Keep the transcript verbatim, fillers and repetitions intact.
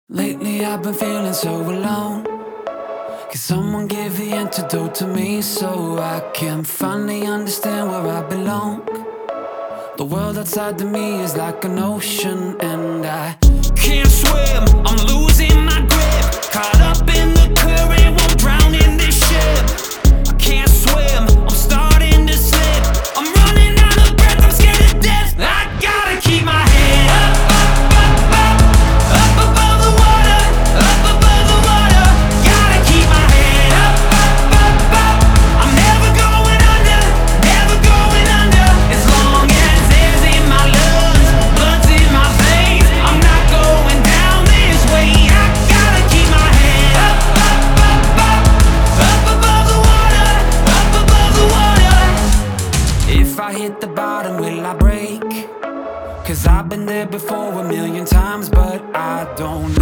Lately I've been feeling so alone. Can someone give the antidote to me so I can finally understand where I belong? The world outside of me is like an ocean and I can't swim.